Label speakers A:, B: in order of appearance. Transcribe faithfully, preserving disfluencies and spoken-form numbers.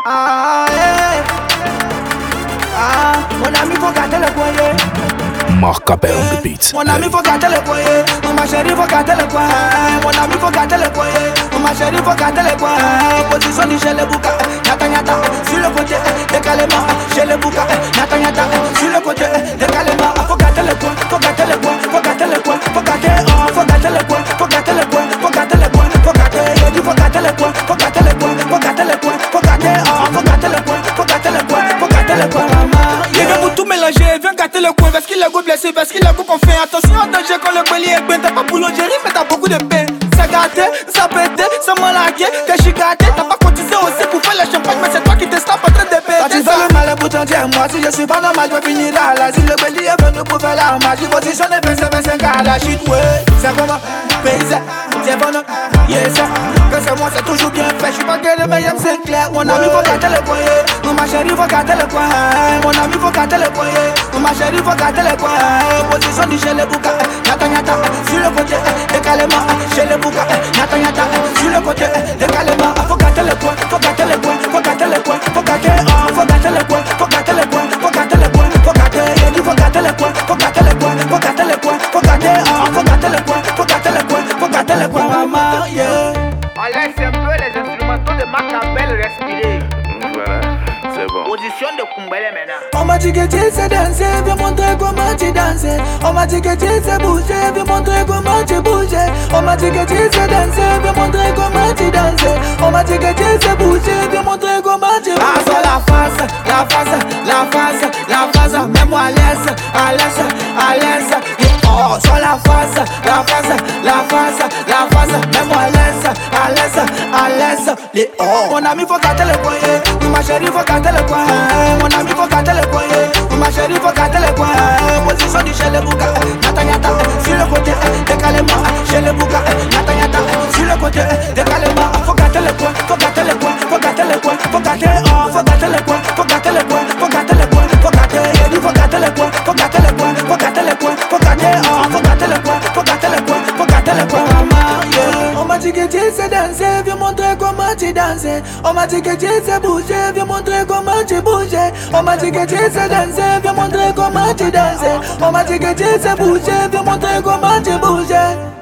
A: Ah, yeah. Ah, mon ami, faut gâter le coin.
B: Marc Appel on the beat.
A: Mon ami, faut gâter le coin. Ma chérie, faut gâter le coin. Mon ami, faut gâter le coin. Ma chérie, faut gâter le coin. Position du chez le bouca. Nyata nyata, sur le côté, décalement. Chez le bouca. Nyata nyata, sur le côté, décalement. Faut gâter le coin, faut gâter le coin, faut gâter le coin, faut gâter, oh, faut gâter le coin, faut gâter le coin, faut gâter le coin, faut gâter, il dit faut gâter le coin, faut gâter le coin, faut gâter le coin, faut gâter, oh, faut gâter le coin, faut gâter le coin, faut gâter le coin, maman. Il veut pour tout mélanger, viens gâter le coin, parce qu'il a goût blessé, parce qu'il a goût qu'on fait. Attention, danger quand le colis est bien, t'as pas boulangerie, mais t'as beaucoup de pain. Ça gâté, ça pété, ça malagué, que j'suis gâté, t'as pas cotisé aussi pour faire le champagne, mais c'est toi qui te snap en train de péter. Quand tu fais le mal pour t'en dire, moi si je suis pas normal, je vais finir à la si le colis est venu pour faire la magie, position de vingt-cinq vingt-cinq à la shit, ouais. C'est comment, paysan, c'est bon, yes, que c'est moi, c'est toujours bien fait, j'suis pas que le meilleur, c'est clair. Mon ami, faut gâter le coin, ma chérie, faut gâter le coin, mon ami, faut gâter le coin, ma chérie, faut gâter le coin, position du chez le bouca, nyata nyata, sur le côté, décalement, chez le bouca, nyata nyata, sur le côté, décalement, faut gâter le coin, faut gâter le coin, faut gâter le coin, faut gâter, oh, faut gâter le coin, faut gâter le coin, faut gâter le coin, faut gâter, il dit faut gâter le coin, faut gâter le coin, faut gâter le coin, faut gâter, oh, faut gâter le coin, faut gâter le coin, faut gâter le coin, maman, yeah.
C: On laisse un peu les instrumentaux de Marc Appel respirer.
D: Voilà, c'est bon.
C: Position de Kumbele maintenant.
A: On m'a dit que tu sais danser, viens montrer comment tu danses. On m'a dit que tu sais bouger, viens montrer comment tu bouges. On m'a dit que tu sais danser, viens montrer comment tu danses. On m'a dit que tu sais bouger, viens montrer comment tu bouges. Ah, sur la face, la face, la face, la face, mets-moi à l'aise, à l'aise, à l'aise. Oh, sur la face, la face, la face, la face, mets-moi à l'aise, à l'aise, à l'aise. Les oh. Mon ami, faut gâter le coin. Ma chérie, faut gâter le coin. Mon ami, faut gâter le coin. Ma chérie, faut gâter le coin. Position du chez le bouca. Nyata nyata, sur le côté, décalement. Chez le bouca. Nyata nyata, sur le côté, décalement. Faut gâter le coin, faut gâter le coin, faut gâter le coin, faut gâter, oh, faut gâter le coin, faut gâter le coin, faut gâter le coin, faut gâter, il dit faut gâter le coin, faut gâter le coin, faut gâter le coin, faut gâter, oh, faut gâter le coin, faut gâter le coin, faut gâter le coin, maman, yeah. On m'a dit que tu sais danser, viens montrer comment tu danses. On m'a dit que tu sais bouger, viens montrer comment tu bouges. On m'a dit que tu sais danser, viens montrer comment tu danses. On m'a dit que tu sais bouger, viens montrer comment tu bouges.